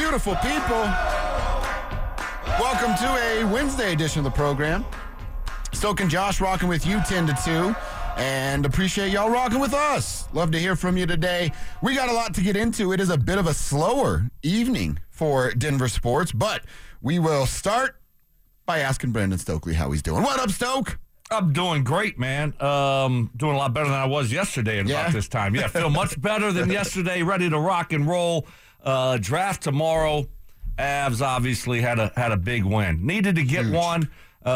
beautiful people. Welcome to a Wednesday edition of the program. Stoke and Josh rocking with you 10 to 2. And appreciate y'all rocking with us. Love to hear from you today. We got a lot to get into. It is a bit of a slower evening for Denver sports, but we will start by asking Brandon Stokely how he's doing. What up, Stoke? I'm doing great, man. Doing a lot better than I was yesterday at about this time. Yeah, feel much better than yesterday. Ready to rock and roll. Draft tomorrow. Avs obviously had a big win. Needed to get one.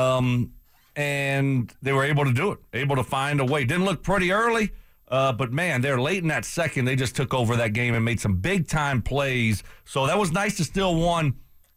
And they were able to do it, able to find a way. Didn't look pretty early, but, man, they're late in that second. They just took over that game and made some big-time plays. So that was nice to steal one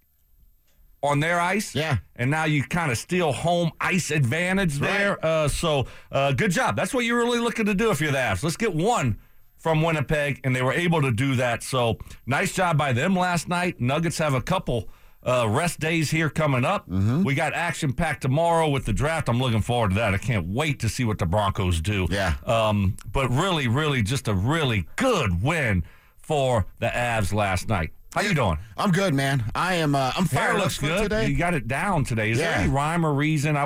on their ice. Yeah. And now you kind of steal home ice advantage there. Right. So good job. That's what you're really looking to do if you're the Avs. Let's get one from Winnipeg, and they were able to do that. So nice job by them last night. Nuggets have a couple rest days here coming up. We got action-packed tomorrow with the draft. I'm looking forward to that. I can't wait to see what the Broncos do. Yeah. But really, really just a really good win for the Avs last night. How you doing? I'm good, man. I'm fired Hair up looks for good. today. You got it down today. Is there any rhyme or reason?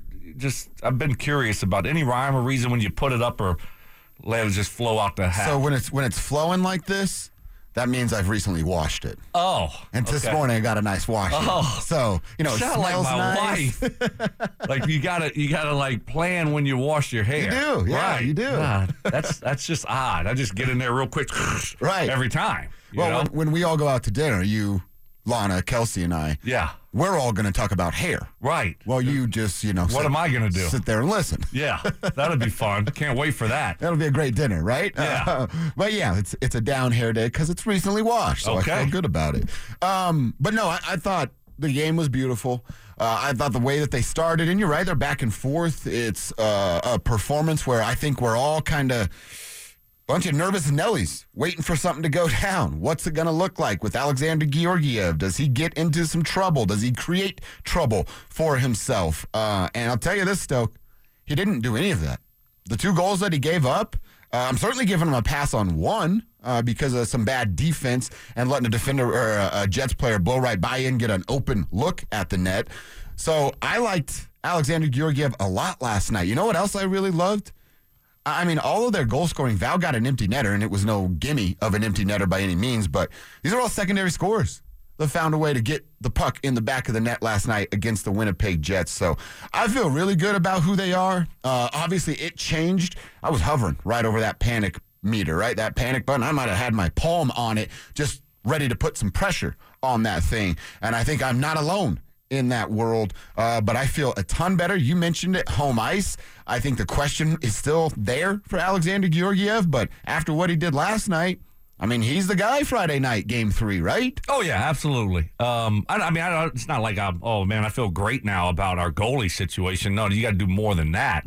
I've been curious about any rhyme or reason when you put it up or let it just flow out the hat. So when it's flowing like this, that means I've recently washed it. Oh. And this morning I got a nice wash. Oh. So, it Sound smells like my nice. wife. Like you gotta like plan when you wash your hair. You do, yeah, right. you do. God, that's just odd. I just get in there real quick, Right. every time. You know? When we all go out to dinner, you, Lana, Kelsey, and I, Yeah. we're all going to talk about hair. Right. Well, you just, What am I gonna do? Sit there and listen. Yeah, that'd be fun. Can't wait for that. That'll be a great dinner, right? Yeah. But yeah, it's a down hair day because it's recently washed, so Okay. I feel good about it. But no, I thought the game was beautiful. I thought the way that they started, and you're right, they're back and forth. It's a performance where I think we're all kind of bunch of nervous Nellies waiting for something to go down. What's it going to look like with Alexander Georgiev? Does he get into some trouble? Does he create trouble for himself? And I'll tell you this, Stoke, he didn't do any of that. The 2 goals that he gave up, I'm certainly giving him a pass on one because of some bad defense and letting a defender or a Jets player blow right by and get an open look at the net. So I liked Alexander Georgiev a lot last night. You know what else I really loved? I mean, all of their goal scoring, Val got an empty netter, and it was no gimme of an empty netter by any means, but these are all secondary scores that found a way to get the puck in the back of the net last night against the Winnipeg Jets. So I feel really good about who they are. Obviously, it changed. I was hovering right over that panic meter, right? That panic button. I might have had my palm on it, just ready to put some pressure on that thing. And I think I'm not alone in that world, but I feel a ton better. You mentioned it, home ice. I think the question is still there for Alexander Georgiev, but after what he did last night, I mean, he's the guy Friday night, game 3, right? Oh, yeah, absolutely. It's not like I feel great now about our goalie situation. No, you got to do more than that.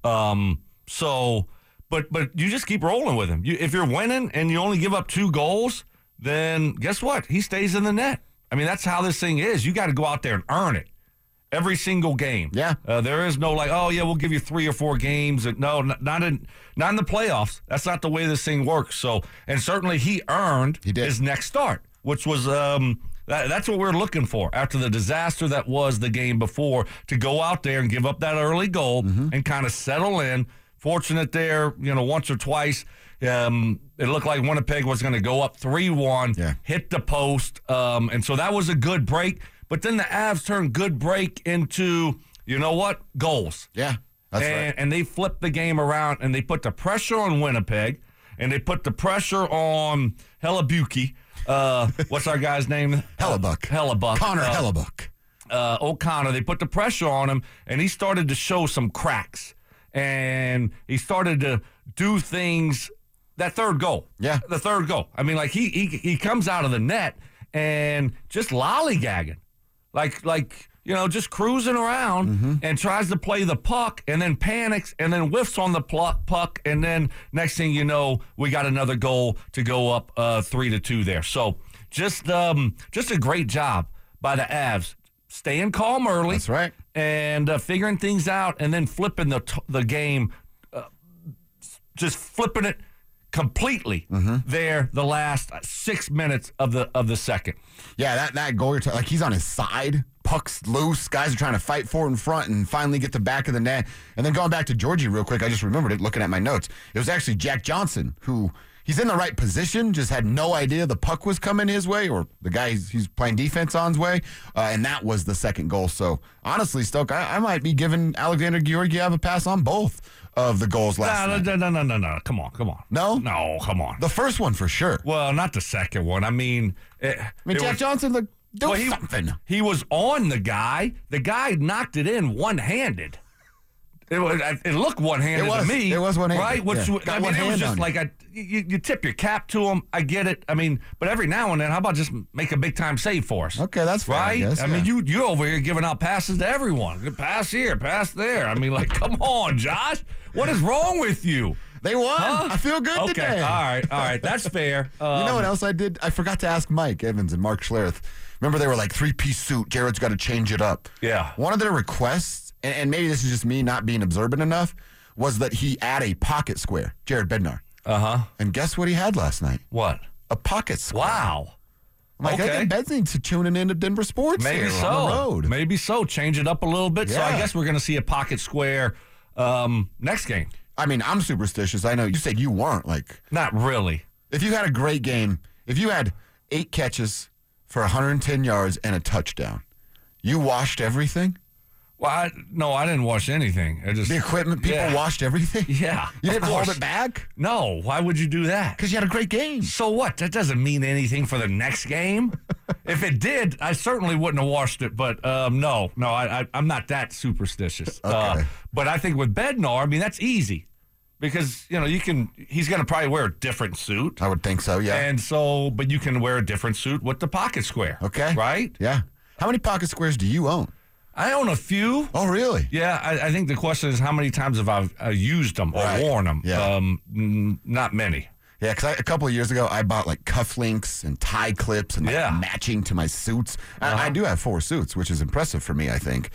But you just keep rolling with him. If you're winning and you only give up 2 goals, then guess what? He stays in the net. I mean, that's how this thing is. You got to go out there and earn it every single game. Yeah. There is no we'll give you 3 or 4 games. No, not in the playoffs. That's not the way this thing works. So, and certainly he earned his next start, which was that's what we're looking for after the disaster that was the game before, to go out there and give up that early goal and kind of settle in. Fortunate there, once or twice. It looked like Winnipeg was going to go up 3-1, hit the post, and so that was a good break. But then the Avs turned good break into, goals. Yeah, that's right. And they flipped the game around, and they put the pressure on Winnipeg, and they put the pressure on Hellebuyck. What's our guy's name? Hellebuck. Connor Hellebuck. O'Connor. They put the pressure on him, and he started to show some cracks. And he started to do things. That third goal. Yeah. The third goal. I mean, like he comes out of the net and just lollygagging. Just cruising around and tries to play the puck and then panics and then whiffs on the puck. And then next thing you know, we got another goal to go up 3-2 there. So just a great job by the Avs. Staying calm early. That's right. And figuring things out and then flipping the game, just flipping it, completely there the last 6 minutes of the second. Yeah, that goal you're like he's on his side, puck's loose, guys are trying to fight for it in front and finally get the back of the net. And then going back to Georgie real quick, I just remembered it looking at my notes. It was actually Jack Johnson who he's in the right position, just had no idea the puck was coming his way or the guy he's playing defense on's way, and that was the second goal. So honestly, Stoke, I might be giving Alexander Georgiev a pass on both of the goals last night. No. Come on. No? No, come on. The first one for sure. Well, not the second one. I mean, Jack Johnson, something. He was on the guy. The guy knocked it in one-handed. It looked one-handed to me. It was one-handed. Right? Which, yeah. I mean, it was just like you tip your cap to him. I get it. I mean, but every now and then, how about just make a big-time save for us? Okay, that's fair, right. I mean, you're over here giving out passes to everyone. Pass here, pass there. I mean, like, come on, Josh. What is wrong with you? They won. Huh? I feel good today. All right. That's fair. You know what else I did? I forgot to ask Mike Evans and Mark Schlereth. Remember, they were like 3-piece suit. Jared's got to change it up. Yeah. One of their requests, and maybe this is just me not being observant enough, was that he add a pocket square, Jared Bednar. Uh-huh. And guess what he had last night? What? A pocket square. Wow. I'm like, I think Beds needs to tuning into Denver sports Maybe here so. on the road. Maybe so. Change it up a little bit. Yeah. So I guess we're going to see a pocket square next game. I mean, I'm superstitious. I know you said you weren't. Like, not really. If you had a great game, if you had 8 catches for 110 yards and a touchdown, you washed everything? Well, I didn't wash anything. The equipment people washed everything? Yeah. You didn't hold it back? No. Why would you do that? Because you had a great game. So what? That doesn't mean anything for the next game. If it did, I certainly wouldn't have washed it. But no, I'm not that superstitious. Okay. But I think with Bednar, I mean, that's easy. Because, he's going to probably wear a different suit. I would think so, yeah. And so, but you can wear a different suit with the pocket square. Okay. Right? Yeah. How many pocket squares do you own? I own a few. Oh, really? Yeah, I think the question is how many times have I used them or worn them? Yeah. Not many. Yeah, because a couple of years ago, I bought like cufflinks and tie clips and matching to my suits. I do have 4 suits, which is impressive for me, I think.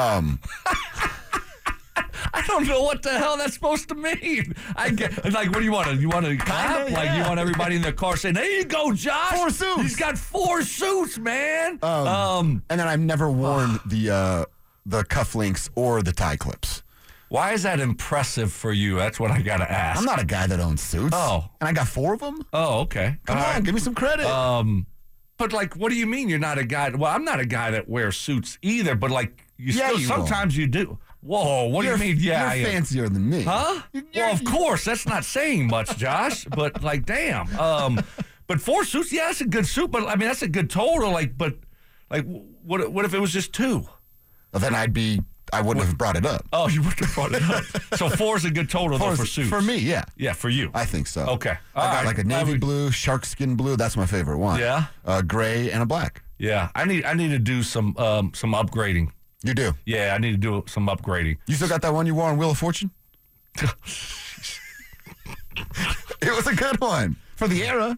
I don't know what the hell that's supposed to mean. I get like, what do you want? You want to clap? Like you want everybody in the car saying, "There you go, Josh. 4 suits. He's got 4 suits, man." And then I've never worn the cufflinks or the tie clips. Why is that impressive for you? That's what I got to ask. I'm not a guy that owns suits. Oh, and I got 4 of them. Oh, okay. Come on, give me some credit. But like, what do you mean you're not a guy? Well, I'm not a guy that wears suits either. But like, sometimes you do. Whoa, what do you mean? Yeah, you're fancier than me. Huh? Well, of course. That's not saying much, Josh. But like, damn. But 4 suits, yeah, that's a good suit. But I mean, that's a good total. Like, but like, what if it was just 2? Well, then I wouldn't have brought it up. Oh, you wouldn't have brought it up. So 4 is a good total though for suits. For me, yeah. Yeah, for you. I think so. Okay. I got like a navy blue, shark skin blue. That's my favorite one. Yeah. Gray and a black. Yeah. I need to do some upgrading. You do? Yeah, I need to do some upgrading. You still got that one you wore on Wheel of Fortune? It was a good one for the era.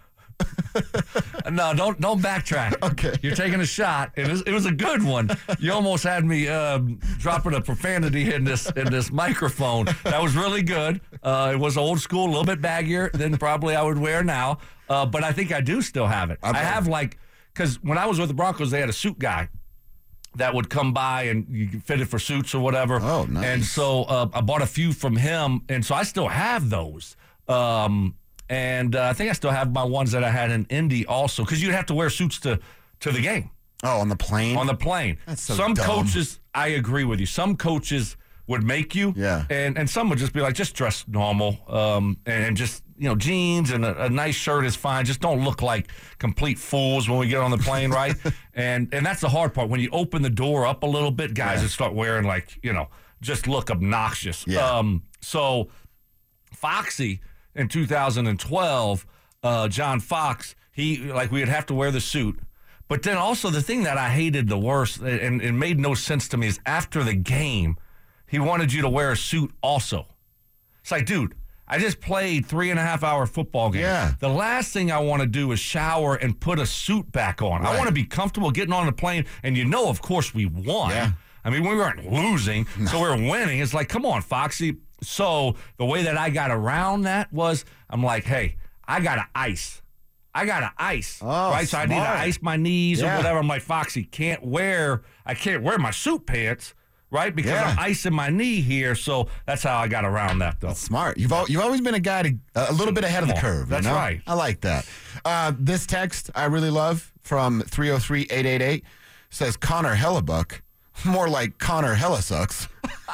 No, don't backtrack. Okay. You're taking a shot. It was a good one. You almost had me dropping a profanity in this microphone. That was really good. It was old school, a little bit baggier than probably I would wear now. But I think I do still have it. I have because when I was with the Broncos, they had a suit guy that would come by and you could fit it for suits or whatever. Oh, nice. And so I bought a few from him, and so I still have those. And I think I still have my ones that I had in Indy also, because you'd have to wear suits to the game. Oh, on the plane? On the plane. That's so Some dumb. coaches, I agree with you. Some coaches would make you. Yeah. And some would just be like, just dress normal. And just, jeans and a nice shirt is fine. Just don't look like complete fools when we get on the plane, right? And that's the hard part. When you open the door up a little bit, guys just start wearing just look obnoxious. Yeah. So Foxy in 2012, John Fox, we'd have to wear the suit. But then also the thing that I hated the worst and it made no sense to me is after the game, he wanted you to wear a suit also. It's like, dude, I just played 3.5-hour football game. Yeah. The last thing I want to do is shower and put a suit back on. Right. I want to be comfortable getting on the plane. And of course, we won. Yeah. I mean, we weren't losing, so we were winning. It's like, come on, Foxy. So the way that I got around that was I'm like, hey, I got to ice. Oh, right? So I need to ice my knees or whatever. I'm like, Foxy, I can't wear my suit pants, right? Because I'm icing my knee here. So that's how I got around that, though. That's smart. You've always been a guy to a little bit ahead of the curve. That's right. I like that. This text I really love from 303-888 says Connor Hellebuck. More like Connor Hella sucks.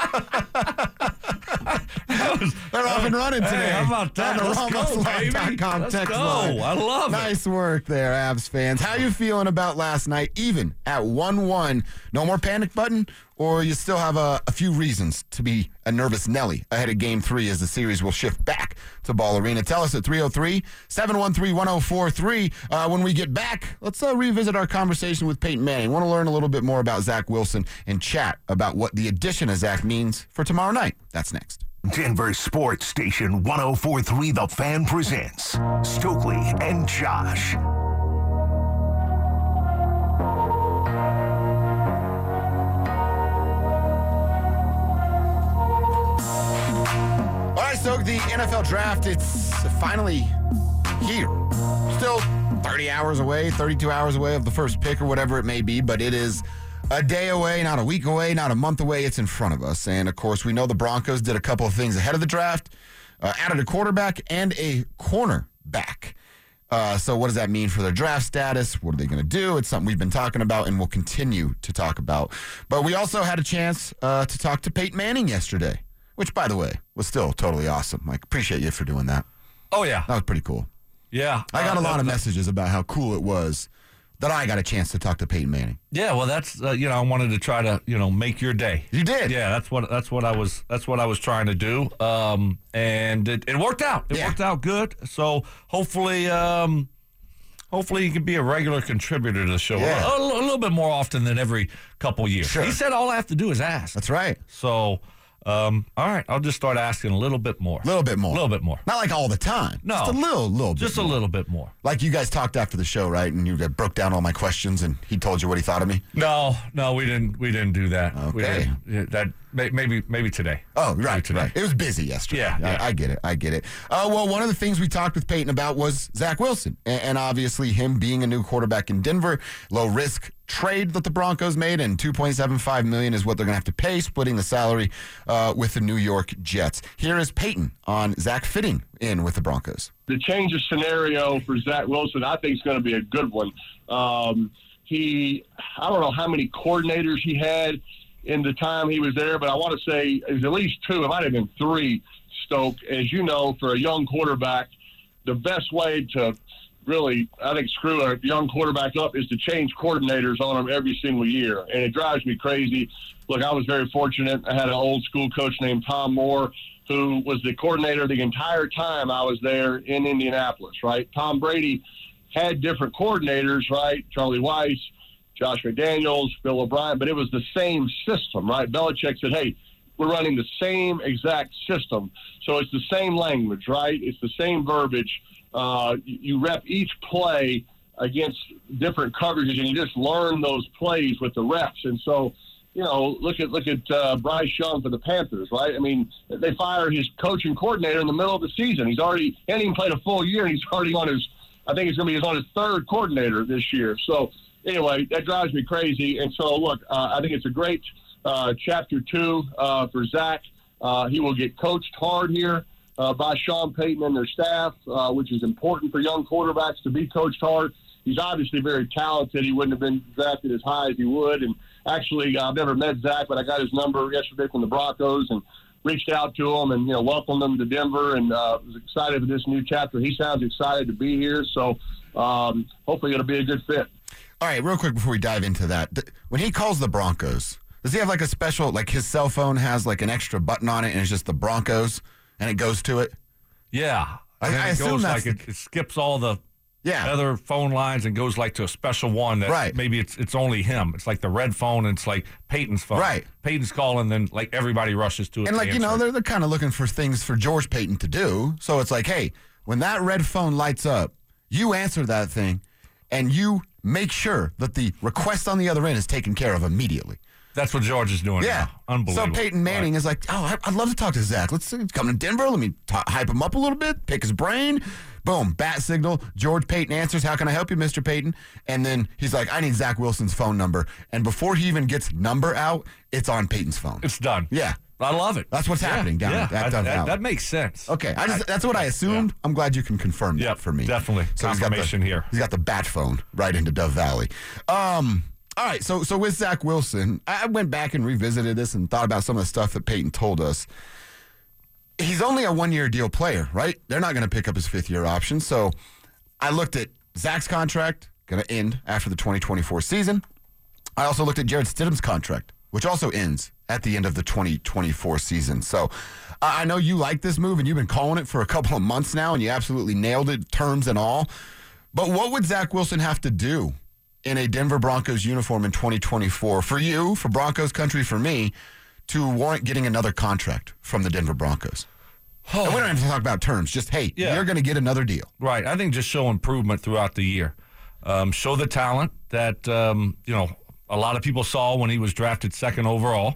They're off and running today. Hey, how about that? On the Let's go, baby. RamosLive.com Let's text go. line. I love it. Nice work there, Avs fans. How you feeling about last night, even at 1-1? No more panic button? Or you still have a few reasons to be a nervous Nelly ahead of Game 3 as the series will shift back to Ball Arena? Tell us at 303-713-1043. When we get back, let's revisit our conversation with Peyton Manning. Want to learn a little bit more about Zach Wilson and chat about what the addition of Zach means for tomorrow night. That's next. Denver Sports Station 104.3 The Fan presents Stokely and Josh. All right, so the NFL draft, it's finally here. Still 30 hours away, 32 hours away of the first pick or whatever it may be, but it is a day away, not a week away, not a month away. It's in front of us. And, of course, we know the Broncos did a couple of things ahead of the draft, added a quarterback and a cornerback. So what does that mean for their draft status? What are they going to do? It's something we've been talking about and will continue to talk about. But we also had a chance to talk to Peyton Manning yesterday, which, by the way, was still totally awesome. Like, appreciate you for doing that. Oh, yeah. That was pretty cool. Yeah. I got a lot of messages about how cool it was that I got a chance to talk to Peyton Manning. Yeah, well, that's I wanted to try to make your day. You did. Yeah, that's what I was trying to do. And it worked out. It worked out good. So hopefully you can be a regular contributor to the show a little bit more often than every couple years. Sure. He said all I have to do is ask. That's right. So. All right, I'll just start asking a little bit more. A little bit more. A little bit more. Not like all the time. No. Just a little bit. Just a little bit more. Like you guys talked after the show, right? And you broke down all my questions, and he told you what he thought of me. No, we didn't do that. Okay. Maybe today. Oh, right, maybe today. Right. It was busy yesterday. Yeah. I get it. Well, one of the things we talked with Peyton about was Zach Wilson, and obviously him being a new quarterback in Denver, low risk trade that the Broncos made, and $2.75 million is what they're going to have to pay, splitting the salary with the New York Jets. Here is Peyton on Zach fitting in with the Broncos. The change of scenario for Zach Wilson, I think, is going to be a good one. I don't know how many coordinators he had in the time he was there, but I want to say it was at least two. It might have been three, Stoke. As you know, for a young quarterback, the best way to really, I think, screw a young quarterback up is to change coordinators on him every single year. And it drives me crazy. Look, I was very fortunate. I had an old school coach named Tom Moore, who was the coordinator the entire time I was there in Indianapolis, right? Tom Brady had different coordinators, right? Charlie Weiss, Josh McDaniels, Bill O'Brien, but it was the same system, right? Belichick said, hey, we're running the same exact system. So it's the same language, right? It's the same verbiage. You rep each play against different coverages, and you just learn those plays with the reps. And so, look at Bryce Young for the Panthers, right? I mean, they fire his coaching coordinator in the middle of the season. He hadn't even played a full year, and he's already on his third coordinator this year. So anyway, that drives me crazy. And so, look, I think it's a great chapter 2 for Zach. He will get coached hard here by Sean Payton and their staff, which is important for young quarterbacks to be coached hard. He's obviously very talented. He wouldn't have been drafted as high as he would. And actually, I've never met Zach, but I got his number yesterday from the Broncos and reached out to him and, welcomed him to Denver and was excited for this new chapter. He sounds excited to be here. So hopefully it'll be a good fit. All right, real quick before we dive into that, when he calls the Broncos, does he have like a special, like his cell phone has like an extra button on it and it's just the Broncos and it goes to it? Yeah. I assume that's it skips all the Yeah. other phone lines and goes like to a special one that Right. maybe it's only him. It's like the red phone and it's like Peyton's phone. Right. Peyton's calling, then like everybody rushes to it. And to like, answer. they're kind of looking for things for George Payton to do. So it's like, hey, when that red phone lights up, you answer that thing and you make sure that the request on the other end is taken care of immediately. That's what George is doing now. Unbelievable. So Peyton Manning is like, I'd love to talk to Zach. Let's come to Denver. Let me hype him up a little bit, pick his brain. Boom, bat signal. George Payton answers, how can I help you, Mr. Payton? And then he's like, I need Zach Wilson's phone number. And before he even gets number out, it's on Peyton's phone. It's done. Yeah. I love it. That's what's happening down at Dove Valley. That makes sense. Okay, that's what I assumed. I'm glad you can confirm that for me. Definitely. So confirmation here. He's got the bat phone right into Dove Valley. All right, so with Zach Wilson, I went back and revisited this and thought about some of the stuff that Peyton told us. He's only a one-year deal player, right? They're not going to pick up his fifth-year option. So I looked at Zach's contract, going to end after the 2024 season. I also looked at Jarrett Stidham's contract, which also ends at the end of the 2024 season. So I know you like this move, and you've been calling it for a couple of months now, and you absolutely nailed it, terms and all. But what would Zach Wilson have to do in a Denver Broncos uniform in 2024 for you, for Broncos country, for me, to warrant getting another contract from the Denver Broncos? And we don't have to talk about terms. Just, hey, you're going to get another deal. Right. I think just show improvement throughout the year. Show the talent that, a lot of people saw when he was drafted second overall.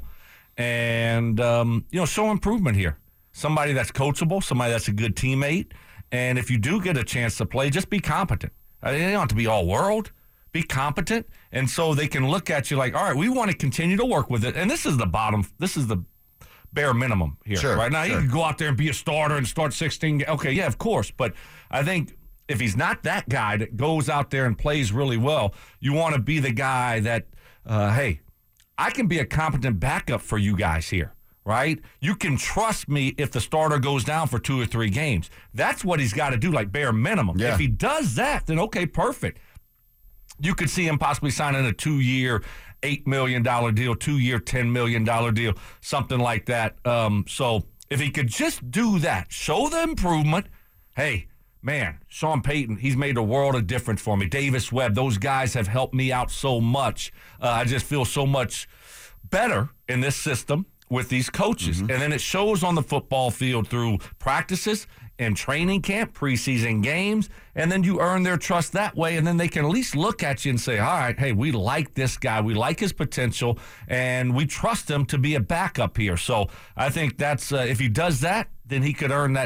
And, show improvement here. Somebody that's coachable, somebody that's a good teammate. And if you do get a chance to play, just be competent. You don't have to be all world. Be competent. And so they can look at you like, all right, we want to continue to work with it. And this is the bare minimum here. Right now, you can go out there and be a starter and start 16. Okay, yeah, of course. But I think if he's not that guy that goes out there and plays really well, you want to be the guy that, hey, I can be a competent backup for you guys here, right? You can trust me if the starter goes down for 2 or 3 games. That's what he's got to do, like bare minimum. Yeah. If he does that, then okay, perfect. You could see him possibly signing a 2-year, $8 million deal, 2-year, $10 million deal, something like that. So if he could just do that, show the improvement, hey, man, Sean Payton, he's made a world of difference for me. Davis Webb, those guys have helped me out so much. I just feel so much better in this system with these coaches. And then it shows on the football field through practices and training camp, preseason games, and then you earn their trust that way, and then they can at least look at you and say, all right, hey, we like this guy, we like his potential, and we trust him to be a backup here. So I think that's if he does that, then he could earn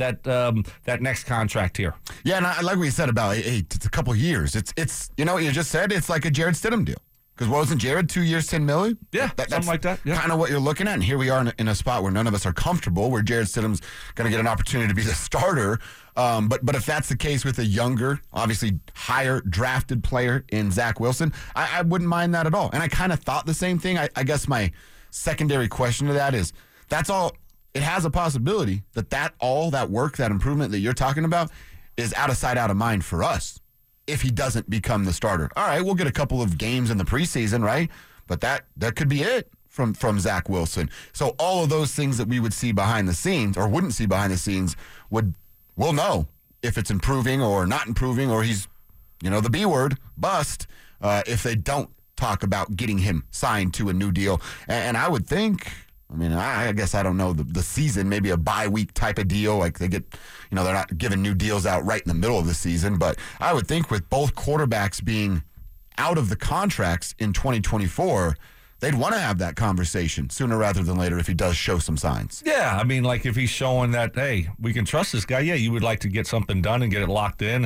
that next contract here. Yeah, and I like what you said about it's a couple of years. It's you know what you just said. It's like a Jarrett Stidham deal. Because wasn't Jared 2 years, $10 million? Yeah, something like that. Yeah. Kind of what you're looking at. And here we are in a spot where none of us are comfortable, where Jarrett Stidham's going to get an opportunity to be the starter. But if that's the case with a younger, obviously higher drafted player in Zach Wilson, I wouldn't mind that at all. And I kind of thought the same thing. I guess my secondary question to that is, that's all. It has a possibility that all that work, that improvement that you're talking about is out of sight, out of mind for us. If he doesn't become the starter. All right, we'll get a couple of games in the preseason, right? But that could be it from Zach Wilson. So all of those things that we would see behind the scenes or wouldn't see behind the scenes we'll know if it's improving or not improving, or he's, the B word, bust, if they don't talk about getting him signed to a new deal. And I would think, I guess I don't know the season, maybe a bye week type of deal. Like they get, they're not giving new deals out right in the middle of the season. But I would think with both quarterbacks being out of the contracts in 2024, they'd want to have that conversation sooner rather than later if he does show some signs. Yeah, like if he's showing that, hey, we can trust this guy. Yeah, you would like to get something done and get it locked in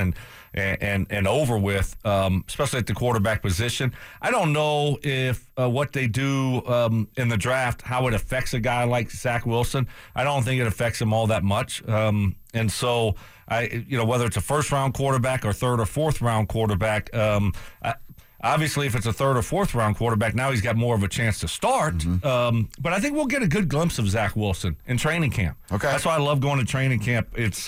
and over with, especially at the quarterback position. I don't know if what they do in the draft, how it affects a guy like Zach Wilson. I don't think it affects him all that much. And so, whether it's a first-round quarterback or third or fourth-round quarterback, obviously, if it's a third or fourth-round quarterback, now he's got more of a chance to start. But I think we'll get a good glimpse of Zach Wilson in training camp. Okay, that's why I love going to training camp. It's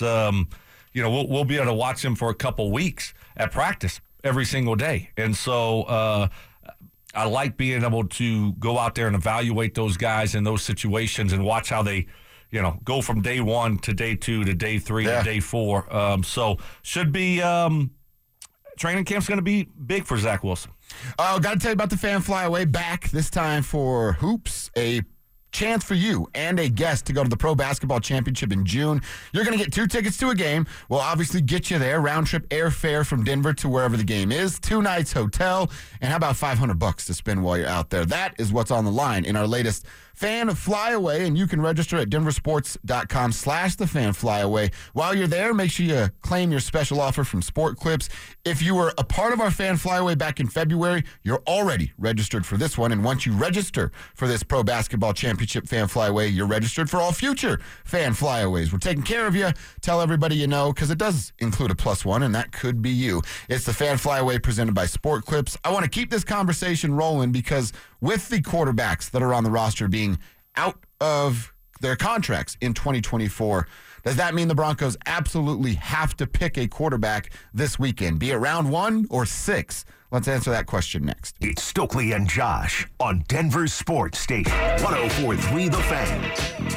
we'll be able to watch him for a couple weeks at practice every single day, and so I like being able to go out there and evaluate those guys in those situations and watch how they, go from day 1 to day 2 to day 3 to day 4. So should be. Training camp's going to be big for Zach Wilson. Got to tell you about the Fan Flyaway back this time for hoops, a chance for you and a guest to go to the Pro Basketball Championship in June. You're going to get 2 tickets to a game. We'll obviously get you there. Round trip airfare from Denver to wherever the game is. 2 nights hotel. And how about $500 to spend while you're out there? That is what's on the line in our latest Fan Flyaway, and you can register at denversports.com/thefanflyaway. While you're there, make sure you claim your special offer from Sport Clips. If you were a part of our Fan Flyaway back in February, you're already registered for this one, and once you register for this Pro Basketball Championship Fan Flyaway, you're registered for all future Fan Flyaways. We're taking care of you. Tell everybody you know, because it does include a +1, and that could be you. It's the Fan Flyaway presented by Sport Clips. I want to keep this conversation rolling because with the quarterbacks that are on the roster being out of their contracts in 2024, does that mean the Broncos absolutely have to pick a quarterback this weekend, be it round 1 or 6? Let's answer that question next. It's Stokely and Josh on Denver's Sports Station 104.3 The Fan.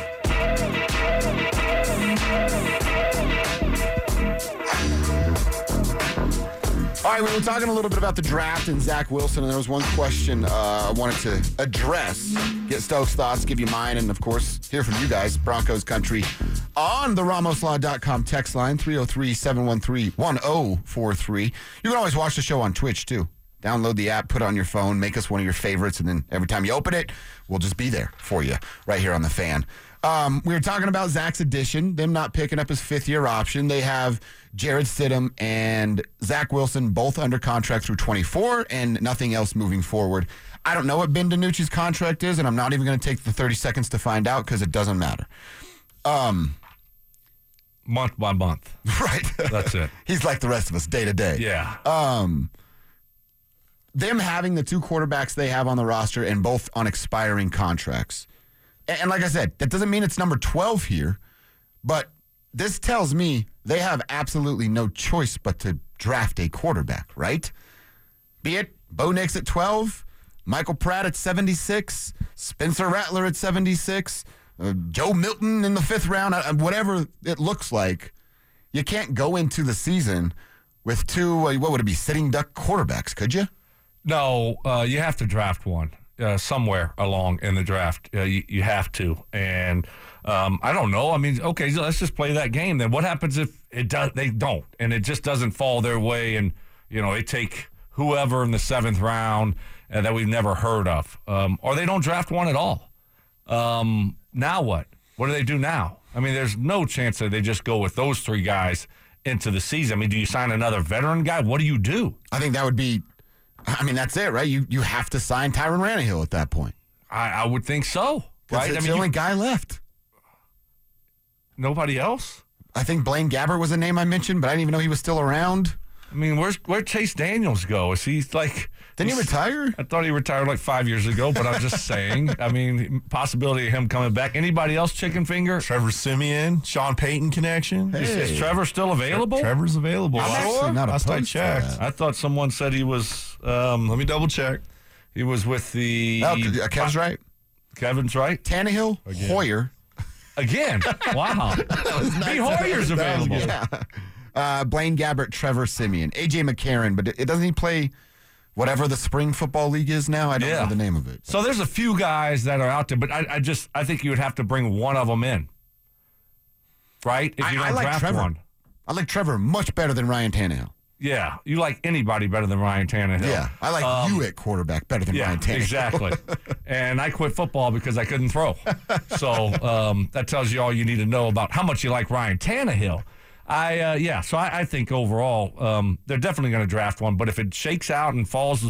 All right, we were talking a little bit about the draft and Zach Wilson, and there was one question I wanted to address. Get Stokes' thoughts, give you mine, and, of course, hear from you guys, Broncos Country, on the RamosLaw.com text line, 303-713-1043. You can always watch the show on Twitch, too. Download the app, put it on your phone, make us one of your favorites, and then every time you open it, we'll just be there for you right here on The Fan. We were talking about Zach's addition, them not picking up his 5th-year option. They have Jarrett Stidham and Zach Wilson both under contract through 24 and nothing else moving forward. I don't know what Ben DiNucci's contract is, and I'm not even going to take the 30 seconds to find out because it doesn't matter. Month by month. Right. That's it. He's like the rest of us, day to day. Yeah. Them having the 2 quarterbacks they have on the roster and both on expiring contracts. And like I said, that doesn't mean it's number 12 here, but this tells me they have absolutely no choice but to draft a quarterback, right? Be it Bo Nix at 12, Michael Pratt at 76, Spencer Rattler at 76, Joe Milton in the 5th round, whatever it looks like. You can't go into the season with 2, what would it be, sitting duck quarterbacks, could you? No, you have to draft one. Somewhere along in the draft, you have to, and I don't know. I mean, okay, so let's just play that game. Then what happens if they don't, and it just doesn't fall their way, and they take whoever in the 7th round that we've never heard of, or they don't draft one at all. Now what? What do they do now? I mean, there's no chance that they just go with those 3 guys into the season. I mean, do you sign another veteran guy? What do you do? I think that would be. I mean, that's it, right? You have to sign Tyron Ranahill at that point. I would think so, right? It's the only guy left. Nobody else? I think Blaine Gabbert was a name I mentioned, but I didn't even know he was still around. I mean, where'd Chase Daniels go? Is he like... Didn't he retire? I thought he retired like 5 years ago, but I'm just saying. I mean, possibility of him coming back. Anybody else chicken finger? Trevor Siemian, Sean Payton connection. Hey. Is Trevor still available? Trevor's available. Last I checked. I thought someone said he was... Let me double check. He was with the... Kevin's right. Kevin's right. Tannehill, Again. Hoyer. Again? Wow. B. Hoyer's available. Yeah. Blaine Gabbert, Trevor Siemian, A.J. McCarron, but it doesn't he play whatever the spring football league is now? I don't know the name of it. So there's a few guys that are out there, but I think you would have to bring one of them in, right? If you don't like draft Trevor. one. I like Trevor much better than Ryan Tannehill. Yeah, you like anybody better than Ryan Tannehill. Yeah, I like you at quarterback better than Ryan Tannehill. Exactly. And I quit football because I couldn't throw. So that tells you all you need to know about how much you like Ryan Tannehill. So I think overall they're definitely going to draft one. But if it shakes out and falls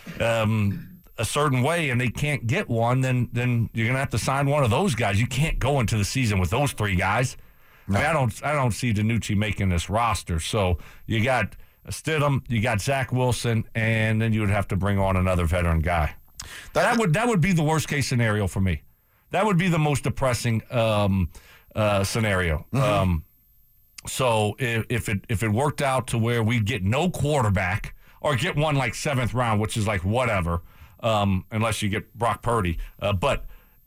a certain way and they can't get one, then you're going to have to sign one of those guys. You can't go into the season with those 3 guys. No. I mean, I don't see DiNucci making this roster. So you got Stidham, you got Zach Wilson, and then you would have to bring on another veteran guy. That would be the worst case scenario for me. That would be the most depressing scenario. Mm-hmm. So if it worked out to where we get no quarterback or get one like 7th round, which is like whatever, unless you get Brock Purdy, but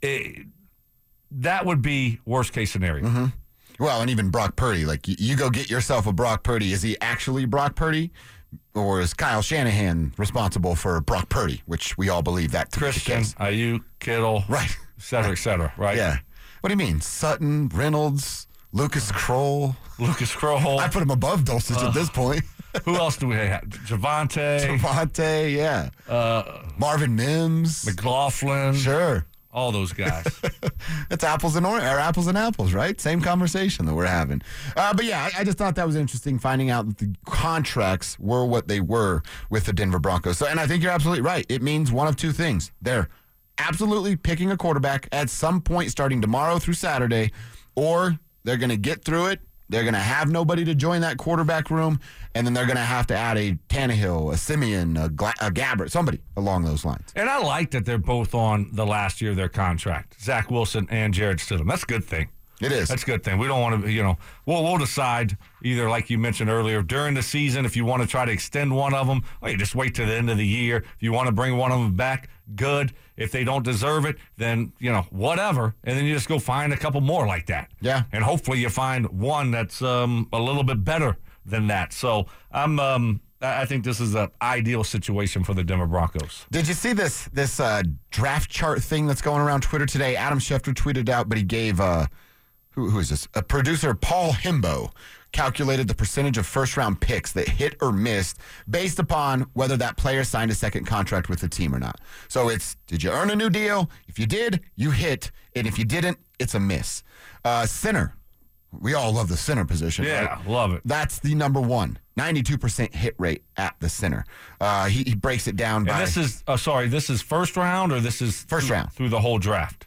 that would be worst case scenario. Mm-hmm. Well, and even Brock Purdy, like you go get yourself a Brock Purdy. Is he actually Brock Purdy? Or is Kyle Shanahan responsible for Brock Purdy, which we all believe that to be the Christian, case? Ayuk, Kittle. Right. et cetera, right? Yeah. What do you mean? Sutton, Reynolds, Lucas Kroll. Lucas Kroll. I put him above Dulcich at this point. Who else do we have? Javante, yeah. Marvin Mims. McLaughlin. Sure. All those guys. It's apples and apples, right? Same conversation that we're having. But yeah, I just thought that was interesting, finding out that the contracts were what they were with the Denver Broncos. So, and I think you're absolutely right. It means one of two things. They're absolutely picking a quarterback at some point starting tomorrow through Saturday, or they're going to get through it. They're going to have nobody to join that quarterback room, and then they're going to have to add a Tannehill, a Simeon, a Gabbert, somebody along those lines. And I like that they're both on the last year of their contract, Zach Wilson and Jared Stidham. That's a good thing. It is. That's a good thing. We don't want to, we'll decide either, like you mentioned earlier, during the season, if you want to try to extend one of them, or you just wait to the end of the year. If you want to bring one of them back, good. If they don't deserve it, then, whatever. And then you just go find a couple more like that. Yeah. And hopefully you find one that's a little bit better than that. So I think this is an ideal situation for the Denver Broncos. Did you see this draft chart thing that's going around Twitter today? Adam Schefter tweeted out, but he gave who is this? A producer, Paul Himbo, calculated the percentage of first-round picks that hit or missed based upon whether that player signed a second contract with the team or not. So it's, did you earn a new deal? If you did, you hit. And if you didn't, it's a miss. Center. We all love the center position. Yeah, right? Love it. That's the number one. 92% hit rate at the center. He breaks it down by... And this is first round, or this is... First round. Through the whole draft?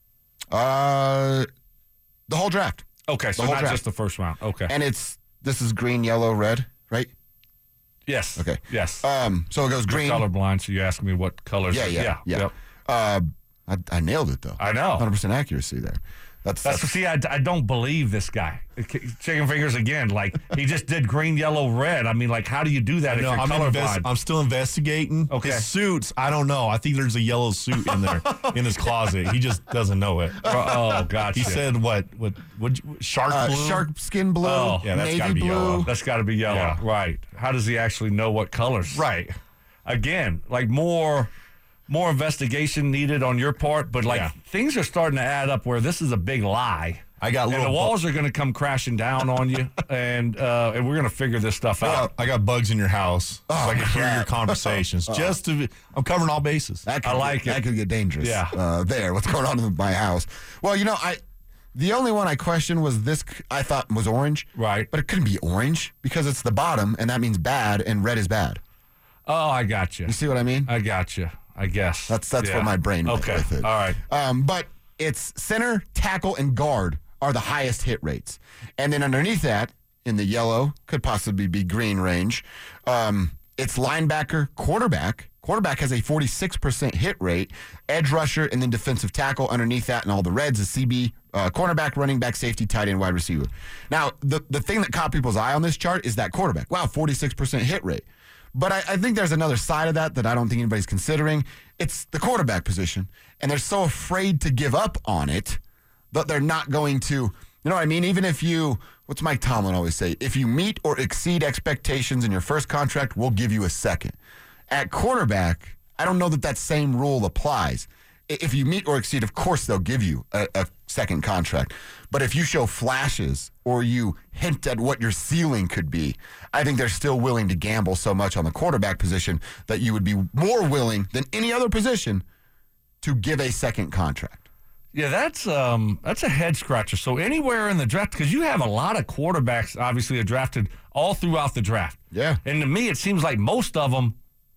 The whole draft. Okay, so not just the first round. Okay. And this is green, yellow, red, right? Yes. Okay. Yes. So it goes green. You're colorblind, so you ask me what colors. Yeah. Yep. I nailed it, though. I know. 100% accuracy there. That's see, I don't believe this guy. Chicken fingers again. Like, he just did green, yellow, red. I mean, like, how do you do that if you're colorblind? I'm still investigating. Okay. His suits, I don't know. I think there's a yellow suit in there in his closet. He just doesn't know it. Oh, gotcha. He said what shark blue? Shark skin blue, yeah, that's navy gotta be blue. yellow. That's got to be yellow. Yeah. Right. How does he actually know what colors? Right. Again, like more investigation needed on your part, but things are starting to add up where this is a big lie. And the walls are going to come crashing down on you, and we're going to figure this stuff out. I got bugs in your house, so I can hear your conversations. I'm covering all bases. I like it. That could get dangerous. Yeah. What's going on in my house? Well, the only one I questioned was this. I thought was orange, right? But it couldn't be orange because it's the bottom, and that means bad, and red is bad. Oh, I got you. You see what I mean? I got you. I guess that's where my brain went with it. All right. But it's center, tackle, and guard are the highest hit rates. And then underneath that, in the yellow, could possibly be green range, it's linebacker, quarterback. Quarterback has a 46% hit rate, edge rusher, and then defensive tackle. Underneath that, and all the reds is CB, cornerback, running back, safety, tight end, wide receiver. Now, the thing that caught people's eye on this chart is that quarterback. Wow, 46% hit rate. But I think there's another side of that I don't think anybody's considering. It's the quarterback position, and they're so afraid to give up on it that they're not going to, you know what I mean? Even if what's Mike Tomlin always say? If you meet or exceed expectations in your first contract, we'll give you a second. At quarterback, I don't know that same rule applies. If you meet or exceed, of course they'll give you a second contract. But if you show flashes or you hint at what your ceiling could be, I think they're still willing to gamble so much on the quarterback position that you would be more willing than any other position to give a second contract. Yeah, that's a head scratcher. So anywhere in the draft, because you have a lot of quarterbacks obviously are drafted all throughout the draft. Yeah. And to me, it seems like most of them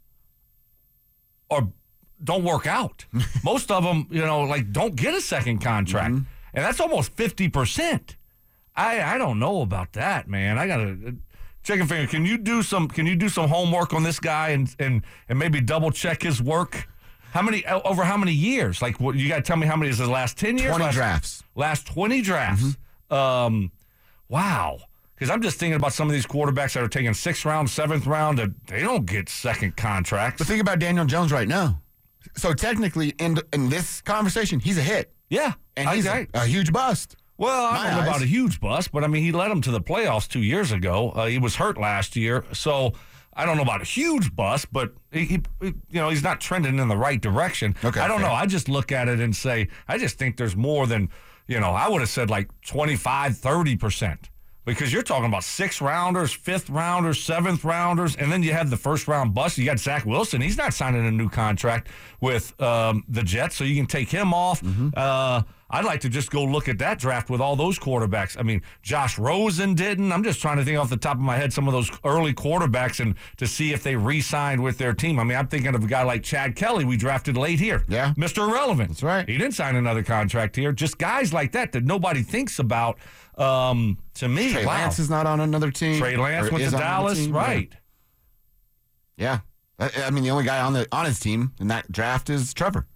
don't work out. Most of them, don't get a second contract. Mm-hmm. And that's almost 50%. I don't know about that, man. I got to Chicken Finger, can you do some homework on this guy and maybe double check his work? Over how many years? Like, what, you got to tell me how many is his last 10 years? 20 drafts. Last 20 drafts. Mm-hmm. Wow. Because I'm just thinking about some of these quarterbacks that are taking 6th round, 7th round, that they don't get second contracts. But think about Daniel Jones right now. So technically, in this conversation, he's a hit. Yeah. And he's a huge bust. Well, I don't know about a huge bust, but, I mean, he led them to the playoffs 2 years ago. He was hurt last year. So, I don't know about a huge bust, but he he's not trending in the right direction. Okay, I don't know. I just look at it and say, I just think there's more than, I would have said like 25, 30%. Because you're talking about 6th rounders, 5th rounders, 7th rounders, and then you have the first round bust. You got Zach Wilson. He's not signing a new contract with the Jets, so you can take him off. I'd like to just go look at that draft with all those quarterbacks. I mean, Josh Rosen didn't. I'm just trying to think off the top of my head some of those early quarterbacks and to see if they re-signed with their team. I mean, I'm thinking of a guy like Chad Kelly we drafted late here. Yeah. Mr. Irrelevant. That's right. He didn't sign another contract here. Just guys like that nobody thinks about. To me, Trey Lance is not on another team. Trey Lance went to Dallas, right? Yeah. I mean, the only guy on his team in that draft is Trevor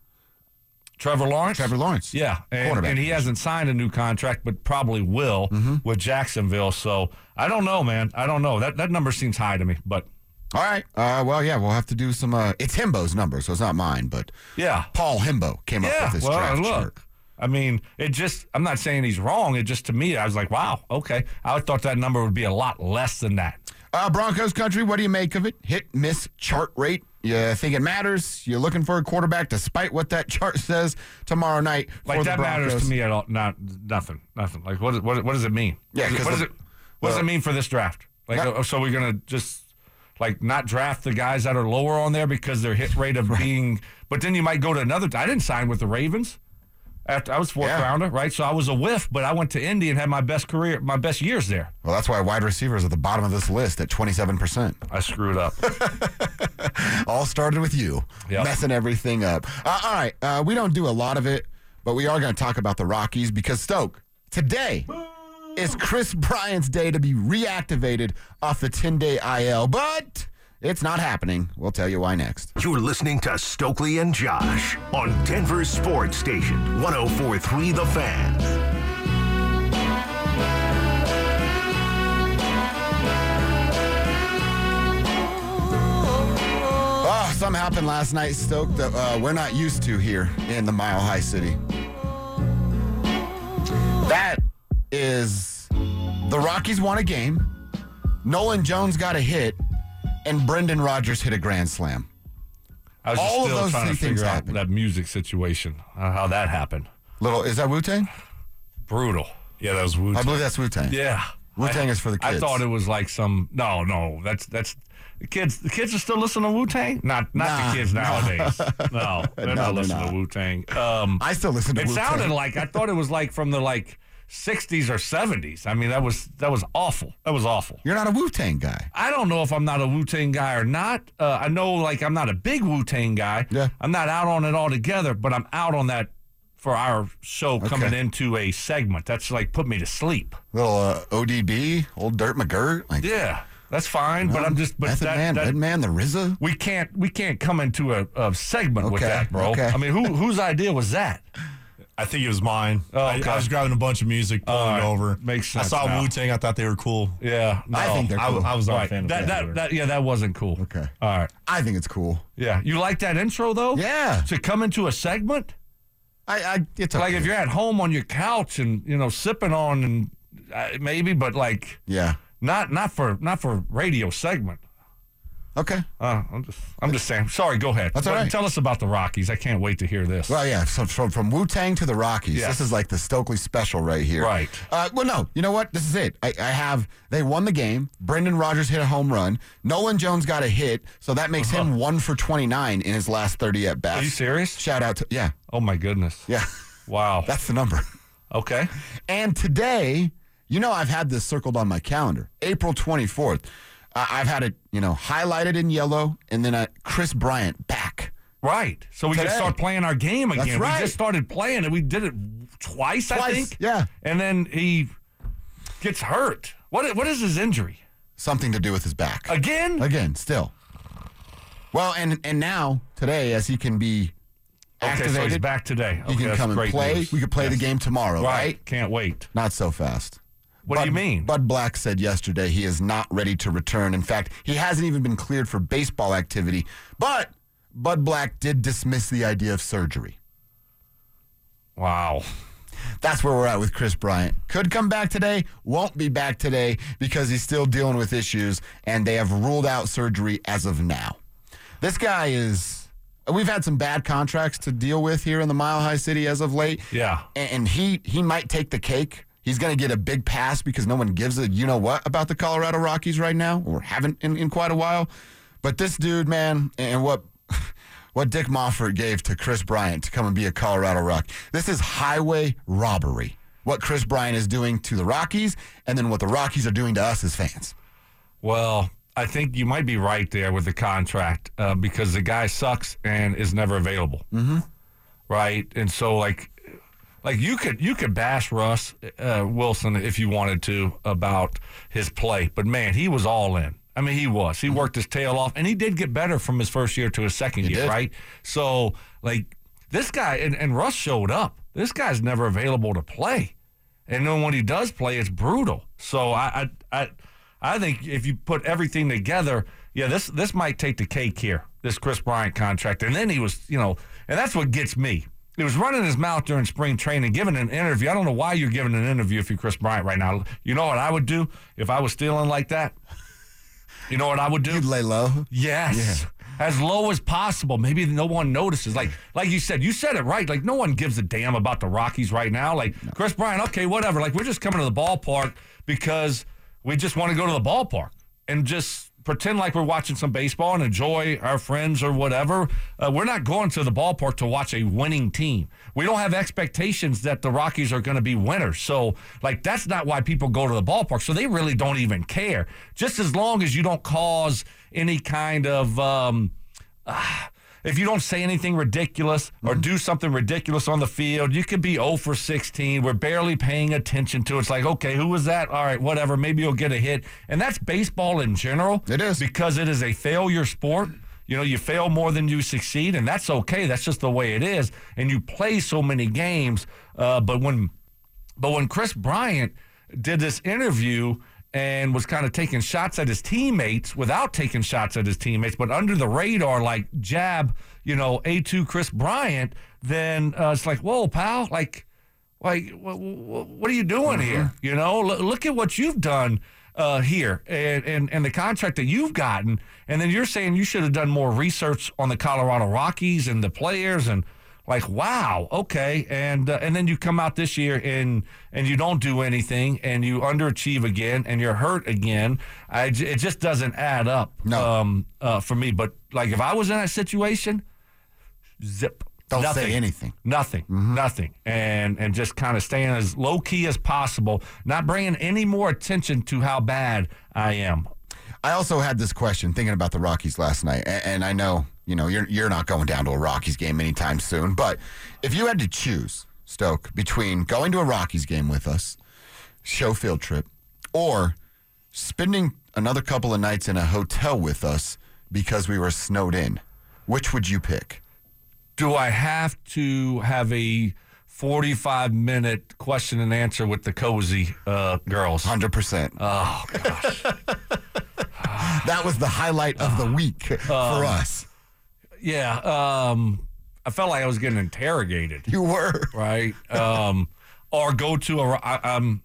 Lawrence. Yeah, and he hasn't signed a new contract, but probably will with Jacksonville. So I don't know, man. I don't know. That number seems high to me, but. All right. Well, yeah, we'll have to do some. It's Himbo's number, so it's not mine, but yeah, Paul Himbo came up with this draft chart. I mean, I'm not saying he's wrong. It just, to me, I was like, wow, okay. I thought that number would be a lot less than that. Broncos country, what do you make of it? Hit, miss, chart rate. You think it matters? You're looking for a quarterback despite what that chart says tomorrow night like for that the Broncos. Matters to me at all. Nothing. Like, what does it mean? Yeah, what does it mean for this draft? Like, so we're going to just, like, not draft the guys that are lower on there because their hit rate of being, but then you might go to another. I didn't sign with the Ravens. After I was 4th rounder, right? So I was a whiff, but I went to Indy and had my best years there. Well, that's why wide receivers are at the bottom of this list at 27%. I screwed up. All started with you, messing everything up. All right, we don't do a lot of it, but we are going to talk about the Rockies because, Stoke, today is Chris Bryant's day to be reactivated off the 10-day IL, but it's not happening. We'll tell you why next. You're listening to Stokely and Josh on Denver's Sports Station, 104.3 The Fan. Oh, something happened last night, Stoke, that we're not used to here in the Mile High City. That is, the Rockies won a game, Nolan Jones got a hit, and Brendan Rodgers hit a grand slam. I was All just still of those trying to figure out happened. that music situation, how that happened. Is that Wu-Tang? Brutal. Yeah, that was Wu-Tang. I believe that's Wu-Tang. Yeah. Wu-Tang is for the kids. I thought it was like some, no, that's the kids. The kids are still listening to Wu-Tang? Not the kids nowadays. No, they're not listening to Wu-Tang. I still listen to Wu-Tang. Wu-Tang. It sounded like, I thought it was like from the 60s or 70s. I mean, that was awful. That was awful. You're not a Wu-Tang guy. I don't know if I'm not a Wu-Tang guy or not. I know, I'm not a big Wu-Tang guy. Yeah. I'm not out on it altogether, but I'm out on that for our show coming into a segment. That's put me to sleep. Little ODB, Old Dirt McGirt. Yeah, that's fine, but I'm just... But Red Man, the RZA? We can't come into a segment with that, bro. Okay. I mean, whose idea was that? I think it was mine. Oh, okay. I was grabbing a bunch of music, pulling it over. Makes sense. I saw now. Wu-Tang. I thought they were cool. Yeah. No. I think they're cool. I was not a fan of that. That wasn't cool. Okay. All right. I think it's cool. Yeah. You like that intro, though? Yeah. To come into a segment? It's okay. If you're at home on your couch and, sipping on and maybe, but yeah. not for radio segment. Okay. I'm just saying. Sorry, go ahead. That's all right. Tell us about the Rockies. I can't wait to hear this. Well, yeah, so from Wu-Tang to the Rockies. Yes. This is like the Stokely special right here. Right. Well, no, you know what? This is it. They won the game. Brendan Rodgers hit a home run. Nolan Jones got a hit, so that makes him 1 for 29 in his last 30 at bats. Are you serious? Shout out to, yeah. Oh, my goodness. Yeah. Wow. That's the number. Okay. And today, I've had this circled on my calendar, April 24th. I've had it, highlighted in yellow, and then Chris Bryant back. Right. So we Today. can start playing our game again. That's right. We just started playing it. We did it twice, I think. Yeah. And then he gets hurt. What is his injury? Something to do with his back. Again, still. Well, and now, today, as he can be activated. Okay, so he's back today. He can come and play. News. We could play the game tomorrow, right? Can't wait. Not so fast. What do you mean? Bud Black said yesterday he is not ready to return. In fact, he hasn't even been cleared for baseball activity. But Bud Black did dismiss the idea of surgery. Wow. That's where we're at with Chris Bryant. Could come back today, won't be back today because he's still dealing with issues, and they have ruled out surgery as of now. This guy is... We've had some bad contracts to deal with here in the Mile High City as of late. Yeah. And he might take the cake. He's going to get a big pass because no one gives a you-know-what about the Colorado Rockies right now, or haven't in quite a while. But this dude, man, and what Dick Mofford gave to Chris Bryant to come and be a Colorado Rock, this is highway robbery. What Chris Bryant is doing to the Rockies, and then what the Rockies are doing to us as fans. Well, I think you might be right there with the contract because the guy sucks and is never available. Mm-hmm. Right? And so, like you could bash Russ Wilson if you wanted to about his play, but man, he was all in. I mean, he was. He worked his tail off, and he did get better from his first year to his second year, did. right? So, like, this guy, and Russ showed up. This guy's never available to play. And then when he does play, it's brutal. So I think if you put everything together, yeah, this might take the cake here, this Chris Bryant contract. And then he was, and that's what gets me. He was running his mouth during spring training, giving an interview. I don't know why you're giving an interview if you're Chris Bryant right now. You know what I would do if I was stealing like that? You know what I would do? You'd lay low? Yes. Yeah. As low as possible. Maybe no one notices. Like you said it right. Like, no one gives a damn about the Rockies right now. Like, no. Chris Bryant, okay, whatever. Like, we're just coming to the ballpark because we just want to go to the ballpark and just pretend like we're watching some baseball and enjoy our friends or whatever. We're not going to the ballpark to watch a winning team. We don't have expectations that the Rockies are going to be winners. So, like, that's not why people go to the ballpark. So they really don't even care. Just as long as you don't cause any kind of if you don't say anything ridiculous or do something ridiculous on the field, you could be 0 for 16. We're barely paying attention to it. It's like, okay, who was that? All right, whatever. Maybe you'll get a hit. And that's baseball in general. It is. Because it is a failure sport. You fail more than you succeed, and that's okay. That's just the way it is. And you play so many games. But when Chris Bryant did this interview and was kind of taking shots at his teammates without taking shots at his teammates, but under the radar, like jab, A2 Chris Bryant, then it's like, whoa, pal, like what are you doing here? Look at what you've done here and the contract that you've gotten. And then you're saying you should have done more research on the Colorado Rockies and the players and, like, wow, okay, and then you come out this year and you don't do anything and you underachieve again and you're hurt again. It just doesn't add up for me. But, like, if I was in that situation, zip. Don't nothing, say anything. Nothing, nothing. And just kind of staying as low-key as possible, not bringing any more attention to how bad I am. I also had this question thinking about the Rockies last night, and I know, you're not going down to a Rockies game anytime soon, but if you had to choose, Stoke, between going to a Rockies game with us, show field trip, or spending another couple of nights in a hotel with us because we were snowed in, which would you pick? Do I have to have a 45-minute question and answer with the Cozy girls? 100%. Oh, gosh. That was the highlight of the week for us. Yeah. I felt like I was getting interrogated. You were. Right? Or go to a...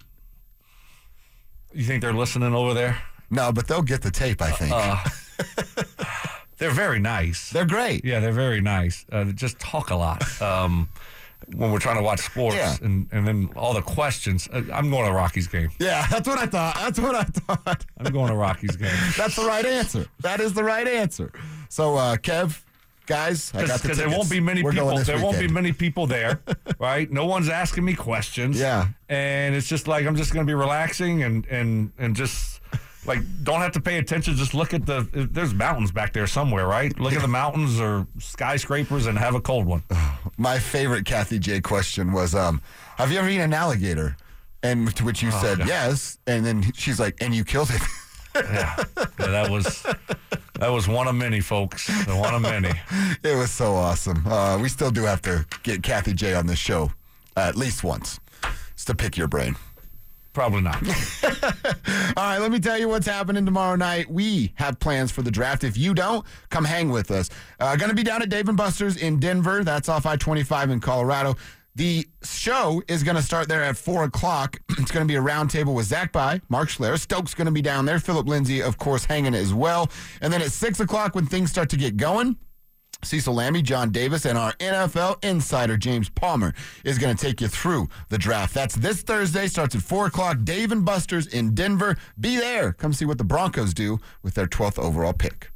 you think they're listening over there? No, but they'll get the tape, I think. They're very nice. They're great. Yeah, they're very nice. They just talk a lot when we're trying to watch sports. Yeah. And then all the questions. I'm going to a Rockies game. Yeah, that's what I thought. I'm going to a Rockies game. That's the right answer. That is the right answer. So, Kev, guys, I got the tickets. Because there won't be many people. There won't be many people there, right? No one's asking me questions. Yeah. And it's just like I'm just going to be relaxing and just... Like, don't have to pay attention. Just look at there's mountains back there somewhere, right? Look at the mountains or skyscrapers and have a cold one. My favorite Kathy J question was, have you ever eaten an alligator? And to which you said, God. Yes. And then she's like, and you killed it. Yeah, that was one of many, folks. One of many. It was so awesome. We still do have to get Kathy J on this show at least once. Just to pick your brain. Probably not. All right, let me tell you what's happening tomorrow night. We have plans for the draft. If you don't, come hang with us. Going to be down at Dave & Buster's in Denver. That's off I-25 in Colorado. The show is going to start there at 4 o'clock. It's going to be a roundtable with Zach By, Mark Schler. Stokes going to be down there. Philip Lindsay, of course, hanging as well. And then at 6 o'clock, when things start to get going, Cecil Lamby, John Davis, and our NFL insider, James Palmer, is going to take you through the draft. That's this Thursday. Starts at 4 o'clock. Dave and Buster's in Denver. Be there. Come see what the Broncos do with their 12th overall pick.